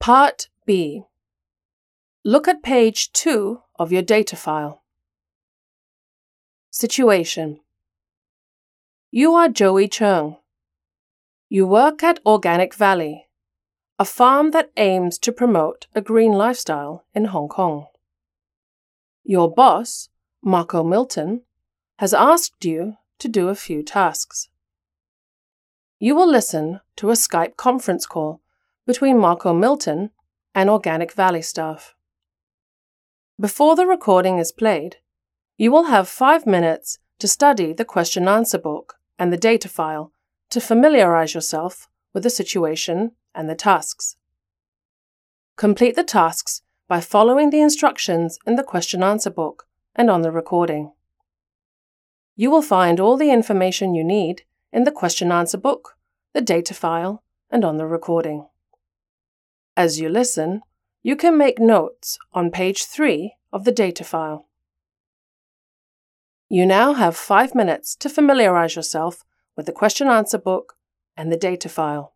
Part B. Look at page 2 of your data file. Situation. You are Joey Chung. You work at Organic Valley, a farm that aims to promote a green lifestyle in Hong Kong. Your boss, Marco Milton, has asked you to do a few tasks. You will listen to a Skype conference call between Marco Milton and Organic Valley staff. Before the recording is played, you will have 5 minutes to study the question-answer book and the data file to familiarize yourself with the situation and the tasks. Complete the tasks by following the instructions in the question-answer book and on the recording. You will find all the information you need in the question-answer book, the data file, and on the recording. As you listen, you can make notes on page 3 of the data file. You now have 5 minutes to familiarize yourself with the question-answer book and the data file.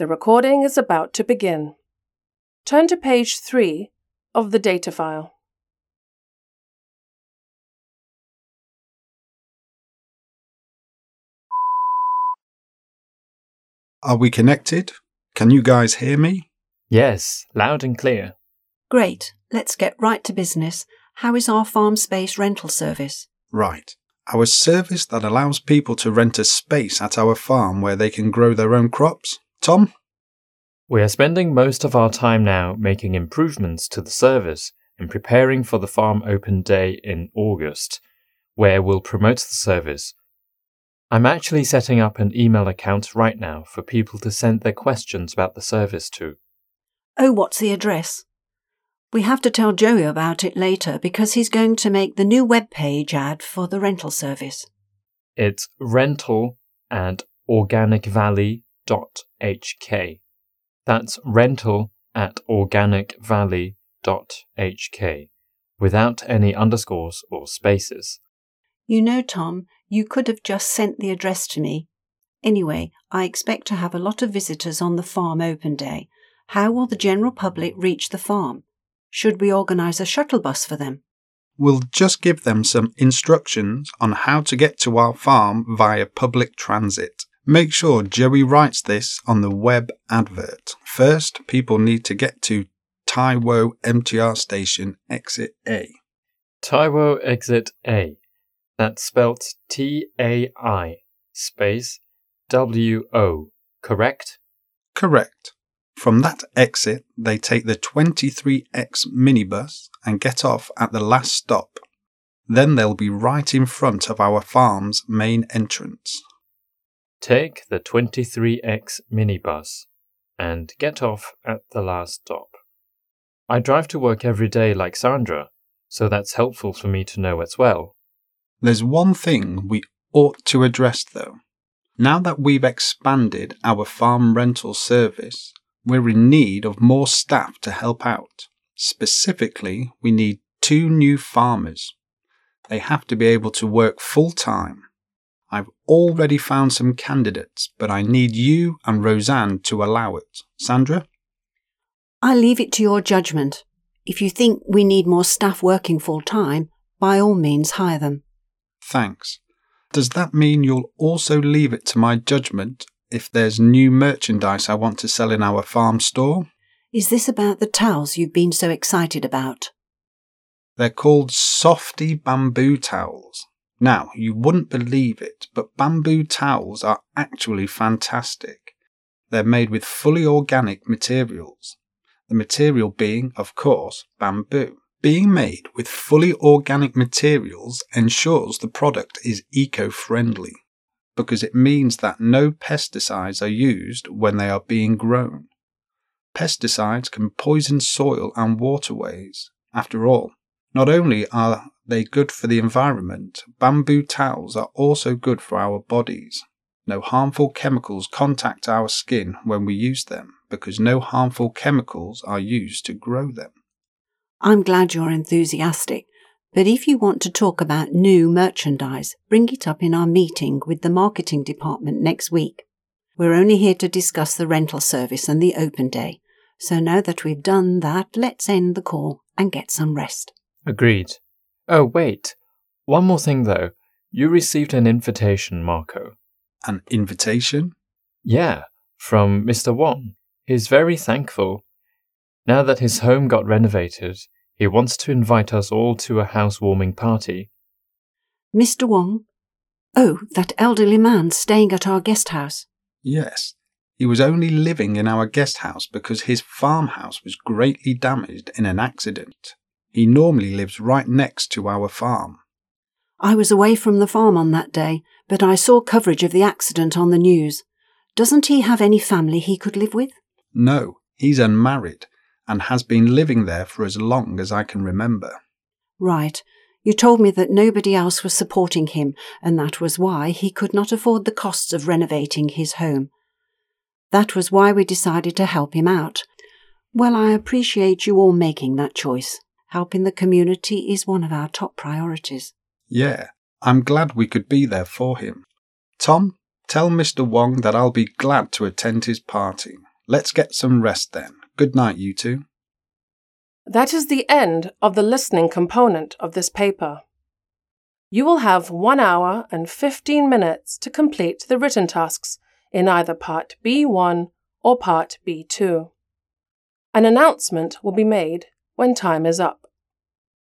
The recording is about to begin. Turn to page 3 of the data file. Are we connected? Can you guys hear me? Yes, loud and clear. Great. Let's get right to business. How is our farm space rental service? Right. Our service that allows people to rent a space at our farm where they can grow their own crops. Tom? We are spending most of our time now making improvements to the service and preparing for the Farm Open Day in August, where we'll promote the service. I'm actually setting up an email account right now for people to send their questions about the service to. Oh, what's the address? We have to tell Joey about it later because he's going to make the new web page ad for the rental service. It's rental@organicvalley.hk. That's rental@organicvalley.hk, without any underscores or spaces. You know, Tom, you could have just sent the address to me. Anyway, I expect to have a lot of visitors on the Farm Open Day. How will the general public reach the farm? Should we organise a shuttle bus for them? We'll just give them some instructions on how to get to our farm via public transit. Make sure Joey writes this on the web advert. First, people need to get to Taiwo MTR station exit A. Taiwo exit A. That's spelt T-A-I space W-O, correct? Correct. From that exit, they take the 23X minibus and get off at the last stop. Then they'll be right in front of our farm's main entrance. Take the 23X minibus and get off at the last stop. I drive to work every day like Sandra, so that's helpful for me to know as well. There's one thing we ought to address though. Now that we've expanded our farm rental service, we're in need of more staff to help out. Specifically, we need 2 new farmers. They have to be able to work full-time. I've already found some candidates, but I need you and Roseanne to allow it. Sandra? I leave it to your judgment. If you think we need more staff working full-time, by all means hire them. Thanks. Does that mean you'll also leave it to my judgment if there's new merchandise I want to sell in our farm store? Is this about the towels you've been so excited about? They're called Softy Bamboo Towels. Now, you wouldn't believe it, but bamboo towels are actually fantastic. They're made with fully organic materials. The material being, of course, bamboo. Being made with fully organic materials ensures the product is eco-friendly, because it means that no pesticides are used when they are being grown. Pesticides can poison soil and waterways. After all, not only are they good for the environment, bamboo towels are also good for our bodies. No harmful chemicals contact our skin when we use them, because no harmful chemicals are used to grow them. I'm glad you're enthusiastic, but if you want to talk about new merchandise, bring it up in our meeting with the marketing department next week. We're only here to discuss the rental service and the open day, so now that we've done that, let's end the call and get some rest. Agreed. Oh, wait. One more thing, though. You received an invitation, Marco. An invitation? Yeah, from Mr. Wong. He's very thankful. Now that his home got renovated, he wants to invite us all to a housewarming party. Mr. Wong? Oh, that elderly man staying at our guest house. Yes. He was only living in our guest house because his farmhouse was greatly damaged in an accident. He normally lives right next to our farm. I was away from the farm on that day, but I saw coverage of the accident on the news. Doesn't he have any family he could live with? No, he's unmarried and has been living there for as long as I can remember. Right. You told me that nobody else was supporting him, and that was why he could not afford the costs of renovating his home. That was why we decided to help him out. Well, I appreciate you all making that choice. Helping the community is one of our top priorities. Yeah, I'm glad we could be there for him. Tom, tell Mr. Wong that I'll be glad to attend his party. Let's get some rest then. Good night, you two. That is the end of the listening component of this paper. You will have 1 hour and 15 minutes to complete the written tasks in either Part B1 or Part B2. An announcement will be made when time is up.